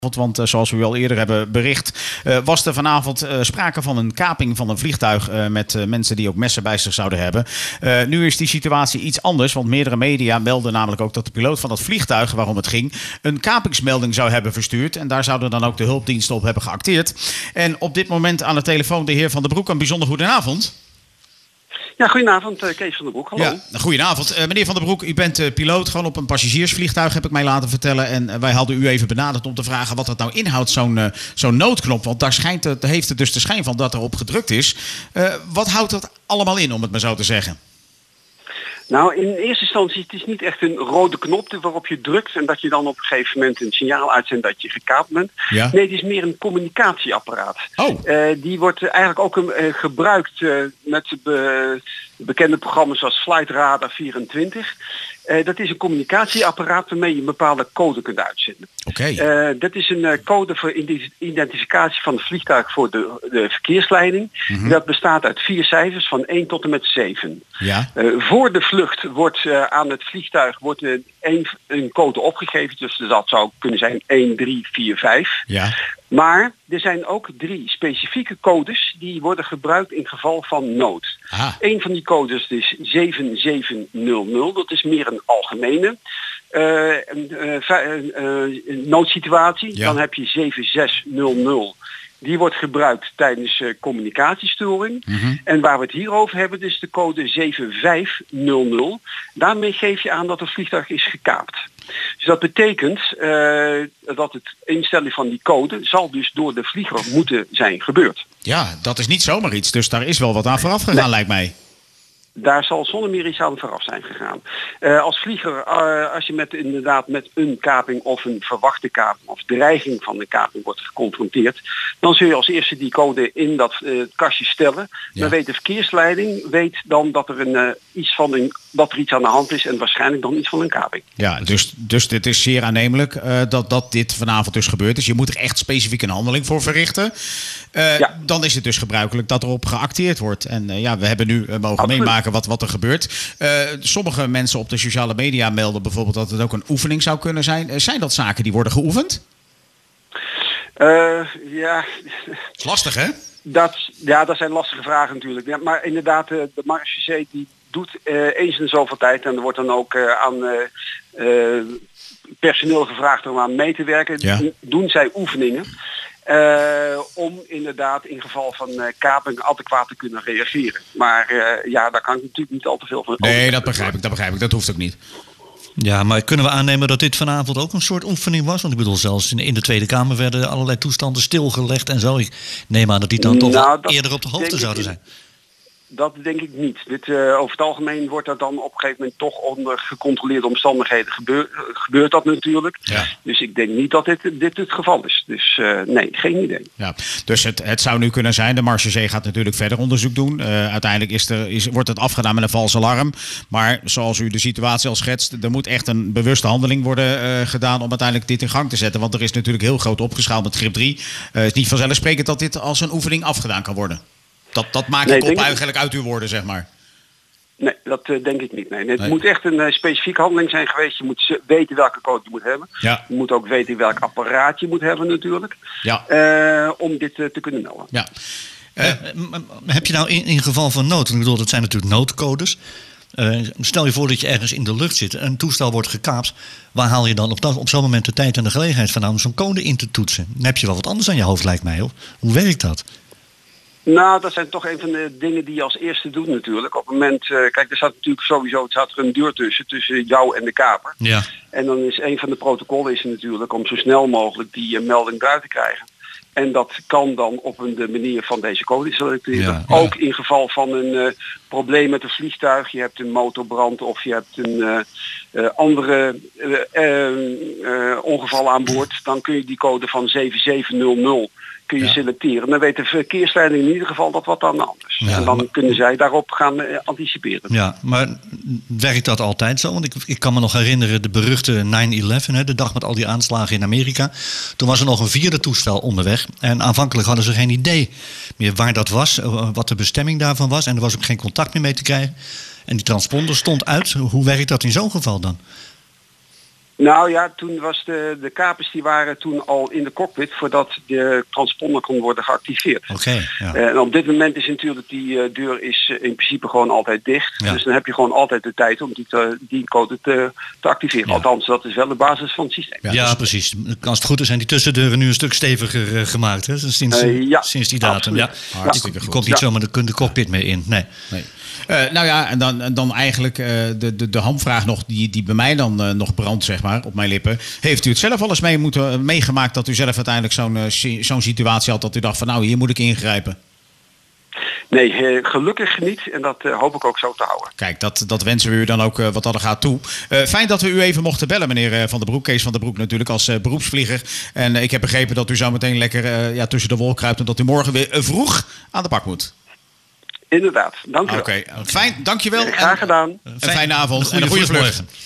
Want zoals we al eerder hebben bericht, was er vanavond sprake van een kaping van een vliegtuig met mensen die ook messen bij zich zouden hebben. Nu is die situatie iets anders, want meerdere media melden namelijk ook dat de piloot van dat vliegtuig, waarom het ging, een kapingsmelding zou hebben verstuurd. En daar zouden dan ook de hulpdiensten op hebben geacteerd. En op dit moment aan de telefoon de heer Van der Broek. Een bijzonder goedenavond. Ja, goedenavond, Kees van der Broek. Hallo. Ja, goedenavond. Meneer Van der Broek, u bent piloot gewoon op een passagiersvliegtuig, heb ik mij laten vertellen. En wij hadden u even benaderd om te vragen wat dat nou inhoudt, zo'n noodknop. Want daar heeft het dus de schijn van dat erop gedrukt is. Wat houdt dat allemaal in, om het maar zo te zeggen? Nou, in eerste instantie, het is niet echt een rode knop waarop je drukt en dat je dan op een gegeven moment een signaal uitzendt dat je gekaapt bent. Ja. Nee, het is meer een communicatieapparaat. Oh. Die wordt eigenlijk ook gebruikt met bekende programma's zoals Flight Radar 24. Dat is een communicatieapparaat waarmee je een bepaalde code kunt uitzenden. Okay. Dat is een code voor identificatie van het vliegtuig voor de verkeersleiding. Mm-hmm. Dat bestaat uit 4 cijfers van 1 tot en met 7. Ja. Voor de vlucht wordt aan het vliegtuig een code opgegeven. Dus dat zou kunnen zijn 1, 3, 4, 5. Ja. Maar er zijn ook 3 specifieke codes die worden gebruikt in geval van nood. Een van die codes is 7700. Dat is meer een algemene noodsituatie. Ja. Dan heb je 7600. Die wordt gebruikt tijdens communicatiestoring. Mm-hmm. En waar we het hier over hebben, is de code 7500. Daarmee geef je aan dat het vliegtuig is gekaapt. Dus dat betekent dat het instellen van die code zal dus door de vlieger moeten zijn gebeurd. Ja, dat is niet zomaar iets. Dus daar is wel wat aan vooraf gegaan, lijkt mij. Daar zal zonder meer iets aan vooraf zijn gegaan. Als vlieger, als je met een kaping of een verwachte kaping of dreiging van een kaping wordt geconfronteerd, dan zul je als eerste die code in dat kastje stellen. Ja. Dan weet de verkeersleiding dan dat er iets aan de hand is en waarschijnlijk dan iets van een kaping. Ja, dus dit is zeer aannemelijk dat dit vanavond dus gebeurd is. Je moet er echt specifiek een handeling voor verrichten. Ja. Dan is het dus gebruikelijk dat erop geacteerd wordt. En we hebben nu mogen meemaken wat er gebeurt. Sommige mensen op de sociale media melden bijvoorbeeld dat het ook een oefening zou kunnen zijn. Zijn dat zaken die worden geoefend? Ja. Dat is lastig, hè? Dat zijn lastige vragen natuurlijk. Ja, maar inderdaad, de marechaussee die doet eens in zoveel tijd. En er wordt dan ook aan personeel gevraagd om aan mee te werken. Ja. Doen zij oefeningen. Om inderdaad in geval van kaping adequaat te kunnen reageren. Maar daar kan ik natuurlijk niet al te veel van. Nee, dat begrijp ik. Dat hoeft ook niet. Ja, maar kunnen we aannemen dat dit vanavond ook een soort oefening was? Want ik bedoel, zelfs in de Tweede Kamer werden allerlei toestanden stilgelegd en zo. Ik neem aan dat die dan toch eerder op de hoogte zouden zijn. Dat denk ik niet. Over het algemeen wordt dat dan op een gegeven moment toch onder gecontroleerde omstandigheden gebeurt dat natuurlijk. Ja. Dus ik denk niet dat dit het geval is. Dus nee, geen idee. Ja. Dus het zou nu kunnen zijn, de marechaussee gaat natuurlijk verder onderzoek doen. Uiteindelijk wordt het afgedaan met een vals alarm. Maar zoals u de situatie al schetst, er moet echt een bewuste handeling worden gedaan om uiteindelijk dit in gang te zetten. Want er is natuurlijk heel groot opgeschaald met grip 3. Het is niet vanzelfsprekend dat dit als een oefening afgedaan kan worden. Dat maak ik op eigenlijk uit uw woorden, zeg maar. Nee, dat denk ik niet. Nee. Het moet echt een specifieke handeling zijn geweest. Je moet weten welke code je moet hebben. Ja. Je moet ook weten welk apparaat je moet hebben natuurlijk. Ja. Om dit te kunnen melden. Ja. Heb je nou in geval van nood, ik bedoel, dat zijn natuurlijk noodcodes. Stel je voor dat je ergens in de lucht zit en een toestel wordt gekaapt. Waar haal je dan op zo'n moment de tijd en de gelegenheid vandaan om zo'n code in te toetsen? Dan heb je wel wat anders aan je hoofd, lijkt mij. Of hoe werkt dat? Nou, dat zijn toch een van de dingen die je als eerste doet natuurlijk. Op het moment, kijk, er staat natuurlijk sowieso een deur tussen jou en de kaper. Ja. En dan is een van de protocollen natuurlijk om zo snel mogelijk die melding eruit te krijgen. En dat kan dan op de manier van deze code selecteren. Ja. Ook in geval van een probleem met een vliegtuig. Je hebt een motorbrand of je hebt een andere ongeval aan boord. Dan kun je die code van 7700 selecteren. Dan weet de verkeersleiding in ieder geval dat wat aan de hand is. Ja, en dan kunnen zij daarop gaan anticiperen. Ja, maar werkt dat altijd zo? Want ik kan me nog herinneren de beruchte 9/11, de dag met al die aanslagen in Amerika. Toen was er nog een 4e toestel onderweg. En aanvankelijk hadden ze geen idee meer waar dat was, wat de bestemming daarvan was. En er was ook geen contact meer mee te krijgen. En die transponder stond uit. Hoe werkt dat in zo'n geval dan? Nou ja, toen was de kapers die waren toen al in de cockpit voordat de transponder kon worden geactiveerd. Oké. En op dit moment is natuurlijk die deur is in principe gewoon altijd dicht. Ja. Dus dan heb je gewoon altijd de tijd om die code te activeren. Ja. Althans, dat is wel de basis van het systeem. Ja, precies. Als het goed is zijn die tussendeuren nu een stuk steviger gemaakt. Hè? Sinds die datum. Ja. Hartstikke goed. Je komt niet zomaar de cockpit mee in. Nee. Nou ja, en dan eigenlijk de hamvraag nog die bij mij dan nog brandt, zeg maar, op mijn lippen. Heeft u het zelf al eens meegemaakt dat u zelf uiteindelijk zo'n situatie had dat u dacht van nou, hier moet ik ingrijpen? Nee, gelukkig niet. En dat hoop ik ook zo te houden. Kijk, dat wensen we u dan ook wat dat er gaat toe. Fijn dat we u even mochten bellen, meneer Van der Broek. Kees van der Broek natuurlijk als beroepsvlieger. En ik heb begrepen dat u zo meteen lekker tussen de wol kruipt en dat u morgen weer vroeg aan de bak moet. Inderdaad, dank u wel. Oké, fijn, dankjewel. Graag gedaan. Een fijne avond en een goede vlucht.